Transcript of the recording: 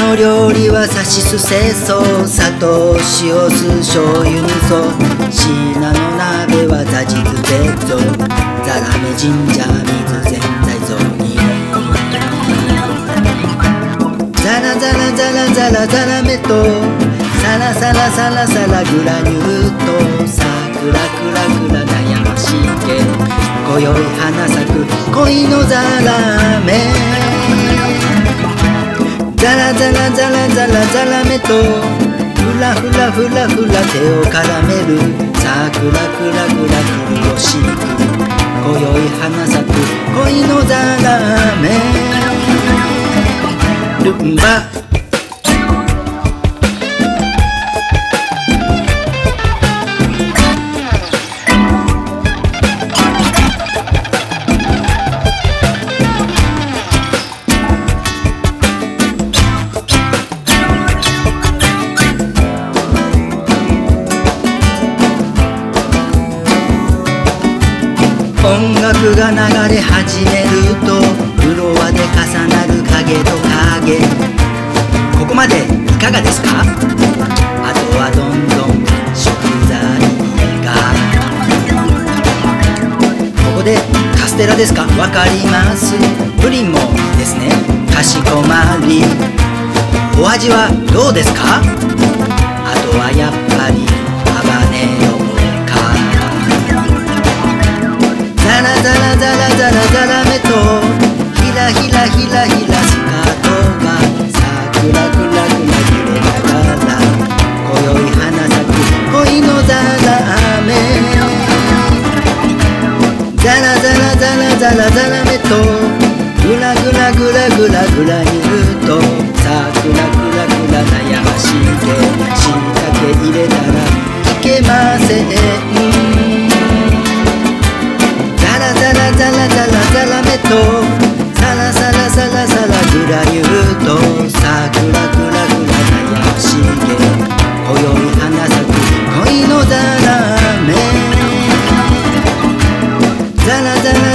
の料理はさしすせそ、砂糖塩酢醤油味噌、シーナの鍋はザジズゼゾ、ザラメジンジャー水全体ゾに、ザラザラザラザラザラメと、サラサラサラサラグラニュート、サクラクラクラ悩ましげ、今宵花咲く恋のザラメ、ザラザラザラザラザラメと、フラフラフラフラ手を絡める、サクラクラクラ苦しく、今宵花咲く恋のザラメ、ルンバ音楽が流れ始めると、フロアで重なる影と影、ここまでいかがですか？あとはどんどん食材が、ここでカステラですか？わかります。プリンもですね。かしこまり。お味はどうですか？あとはやっぱりハバネロか。ザラザラザラザラザラメと、ひらひらひらひらスカートがさくらくらくら揺れながら、今宵花咲く恋のザラメ、ザラザラザラザラザラメと、グラグラグラグラグラにると、さくらくらくら悩ましげ、しいたけ入れたらいけません。ザラザラザラザラザラメと、サラサラサラサラグラニューと、サクラクラクラ悩ましげ、今宵花咲く恋のザラメ、ザラザラ